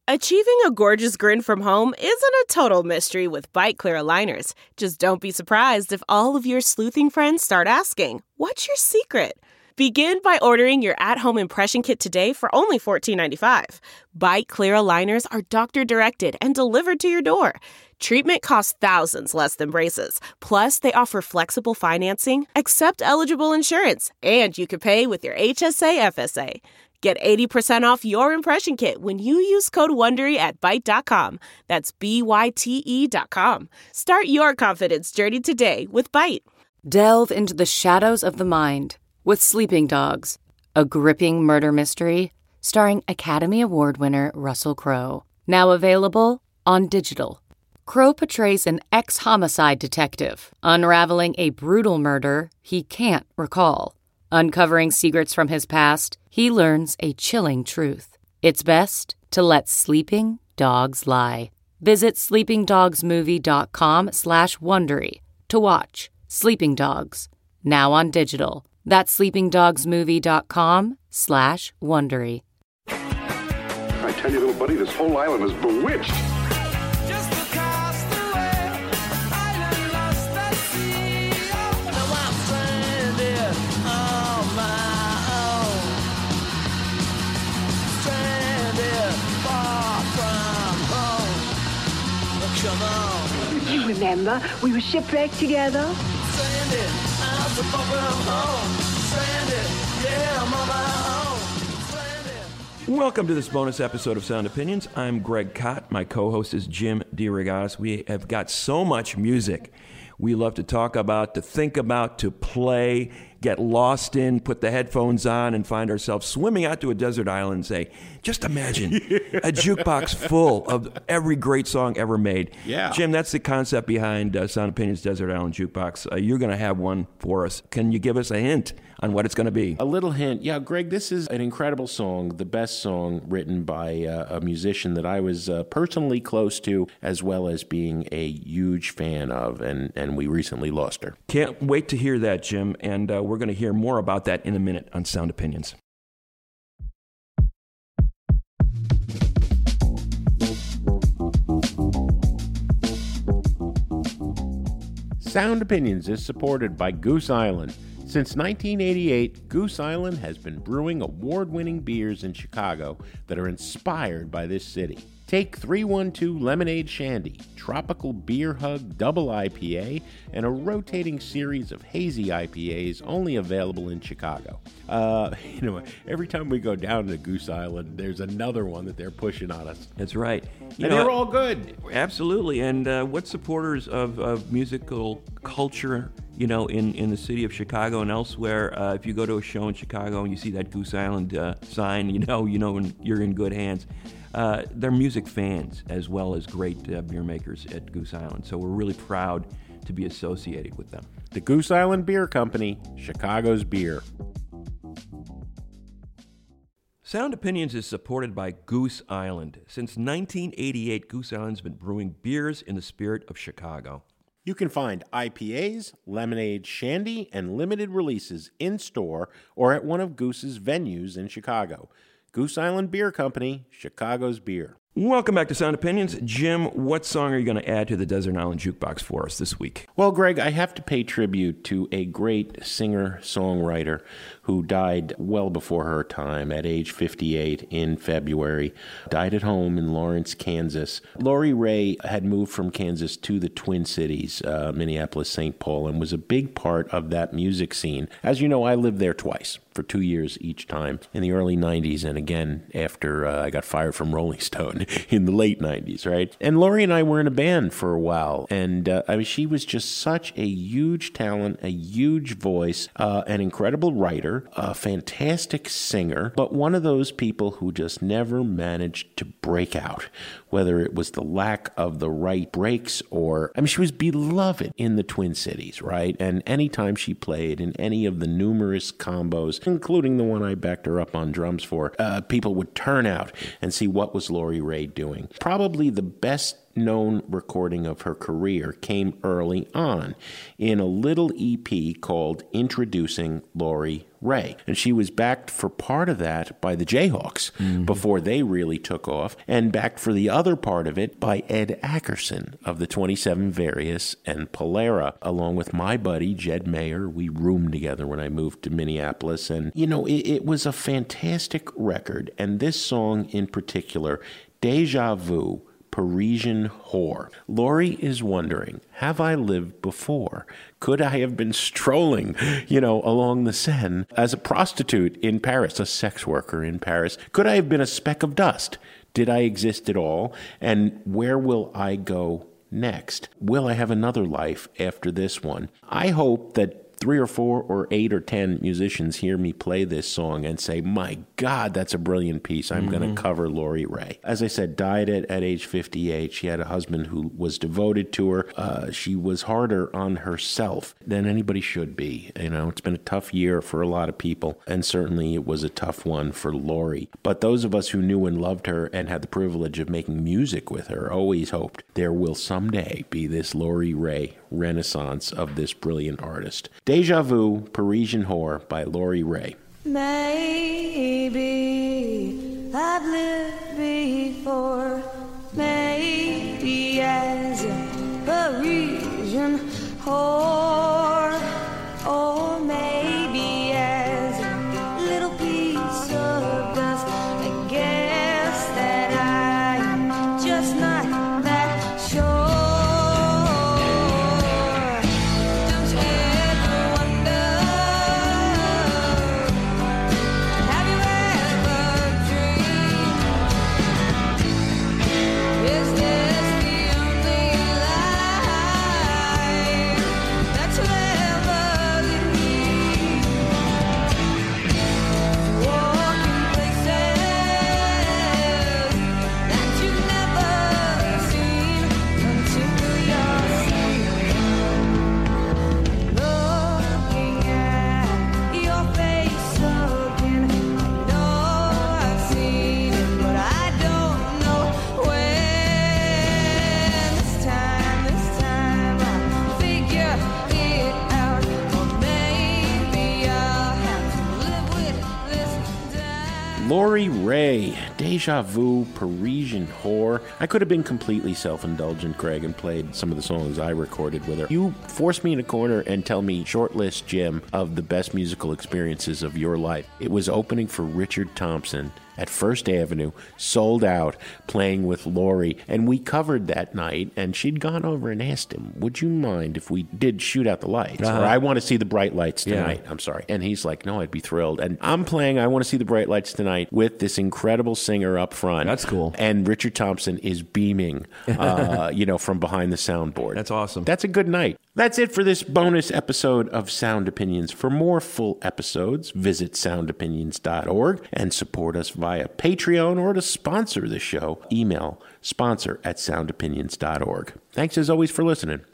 Achieving a gorgeous grin from home isn't a total mystery with Byte Clear aligners. Just don't be surprised if all of your sleuthing friends start asking, "What's your secret?" Begin by ordering your at-home impression kit today for only $14.95. Byte Clear aligners are doctor-directed and delivered to your door. Treatment costs thousands less than braces. Plus, they offer flexible financing, accept eligible insurance, and you can pay with your HSA FSA. Get 80% off your impression kit when you use code WONDERY at Byte.com. That's BYTE.com. Start your confidence journey today with Byte. Delve into the shadows of the mind with Sleeping Dogs, a gripping murder mystery starring Academy Award winner Russell Crowe. Now available on digital. Crowe portrays an ex-homicide detective unraveling a brutal murder he can't recall. Uncovering secrets from his past, he learns a chilling truth. It's best to let sleeping dogs lie. Visit sleepingdogsmovie.com/Wondery to watch Sleeping Dogs, now on digital. That's sleepingdogsmovie.com/Wondery. I tell you, little buddy, this whole island is bewitched. You remember, we were shipwrecked together. Welcome to this bonus episode of Sound Opinions. I'm Greg Kot. My co-host is Jim DeRogatis. We have got so much music we love to talk about, to think about, to play, get lost in, put the headphones on, and find ourselves swimming out to a desert island and say, just imagine a jukebox full of every great song ever made. Yeah. Jim, that's the concept behind Sound Opinions Desert Island Jukebox. You're going to have one for us. Can you give us a hint on what it's going to be? A little hint. Yeah, Greg, this is an incredible song, the best song written by a musician that I was personally close to, as well as being a huge fan of, and we recently lost her. Can't wait to hear that, Jim, and we're going to hear more about that in a minute on Sound Opinions. Sound Opinions is supported by Goose Island. Since 1988, Goose Island has been brewing award-winning beers in Chicago that are inspired by this city. Take 312 Lemonade Shandy, Tropical Beer Hug Double IPA, and a rotating series of hazy IPAs only available in Chicago. Every time we go down to Goose Island, there's another one that they're pushing on us. That's right. They're all good. Absolutely. And what supporters of musical culture, in the city of Chicago and elsewhere, if you go to a show in Chicago and you see that Goose Island sign, you're in good hands. They're music fans as well as great beer makers at Goose Island. So we're really proud to be associated with them. The Goose Island Beer Company, Chicago's beer. Sound Opinions is supported by Goose Island. Since 1988, Goose Island's been brewing beers in the spirit of Chicago. You can find IPAs, lemonade, shandy, and limited releases in-store or at one of Goose's venues in Chicago. Goose Island Beer Company, Chicago's beer. Welcome back to Sound Opinions. Jim, what song are you going to add to the Desert Island Jukebox for us this week? Well, Greg, I have to pay tribute to a great singer-songwriter who died well before her time at age 58 in February. Died at home in Lawrence, Kansas. Lori Ray had moved from Kansas to the Twin Cities, Minneapolis, St. Paul, and was a big part of that music scene. As you know, I lived there twice for 2 years each time in the early 90s and again after I got fired from Rolling Stone in the late 90s, right? And Lori and I were in a band for a while, and she was just such a huge talent, a huge voice, an incredible writer, a fantastic singer, but one of those people who just never managed to break out, whether it was the lack of the right breaks or, she was beloved in the Twin Cities, right? And anytime she played in any of the numerous combos, including the one I backed her up on drums for, people would turn out and see what was Lori Ray doing. Probably the best known recording of her career came early on in a little EP called Introducing Lori Ray. And she was backed for part of that by the Jayhawks before they really took off, and backed for the other part of it by Ed Ackerson of the 27 Various and Polera, along with my buddy Jed Mayer. We roomed together when I moved to Minneapolis, and it was a fantastic record. And this song in particular, Deja Vu, Parisian Whore. Lori is wondering, have I lived before? Could I have been strolling, along the Seine as a prostitute in Paris, a sex worker in Paris? Could I have been a speck of dust? Did I exist at all? And where will I go next? Will I have another life after this one? I hope that 3 or 4 or 8 or 10 musicians hear me play this song and say, my God, that's a brilliant piece. I'm going to cover Lori Ray. As I said, died at age 58. She had a husband who was devoted to her. She was harder on herself than anybody should be. It's been a tough year for a lot of people, and certainly it was a tough one for Lori. But those of us who knew and loved her and had the privilege of making music with her always hoped there will someday be this Lori Ray renaissance of this brilliant artist. Deja Vu, Parisian Whore by Lori Ray. Maybe I've lived before, maybe as a Parisian whore, or maybe as a little piece of dust. I guess that I'm just not that sure. Lori Ray, Deja Vu, Parisian Whore. I could have been completely self-indulgent, Greg, and played some of the songs I recorded with her. You force me in a corner and tell me, short list, Jim, of the best musical experiences of your life. It was opening for Richard Thompson at First Avenue, sold out, playing with Lori. And we covered that night, and she'd gone over and asked him, would you mind if we did Shoot Out the Lights? Or I Want to See the Bright Lights Tonight. I'm sorry. And he's like, no, I'd be thrilled. And I'm playing I Want to See the Bright Lights Tonight with this incredible singer up front. That's cool. And Richard Thompson is beaming, from behind the soundboard. That's awesome. That's a good night. That's it for this bonus episode of Sound Opinions. For more full episodes, visit soundopinions.org and support us via Patreon, or to sponsor the show, email sponsor@soundopinions.org. Thanks as always for listening.